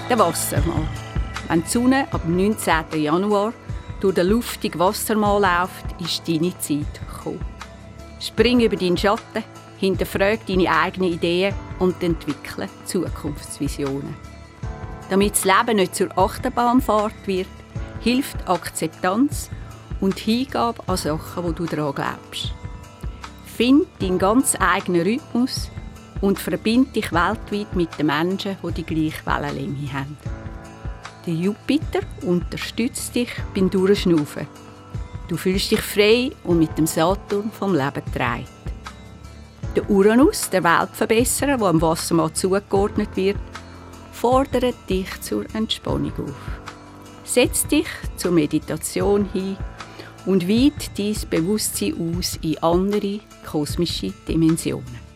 Der Wassermann. Wenn die Sonne ab dem 19. Januar durch den luftigen Wassermann läuft, ist deine Zeit gekommen. Spring über deinen Schatten, hinterfrage deine eigenen Ideen und entwickle Zukunftsvisionen. Damit das Leben nicht zur Achterbahnfahrt wird, hilft Akzeptanz und Hingabe an Sachen, wo du daran glaubst. Find deinen ganz eigenen Rhythmus und verbinde dich weltweit mit den Menschen, die die gleiche Wellenlänge haben. Der Jupiter unterstützt dich beim Durchschnaufen. Du fühlst dich frei und mit dem Saturn vom Leben getragen. Der Uranus, der Weltverbesserer, der am Wassermann zugeordnet wird, fordert dich zur Entspannung auf. Setz dich zur Meditation hin und weite dein Bewusstsein aus in andere kosmische Dimensionen.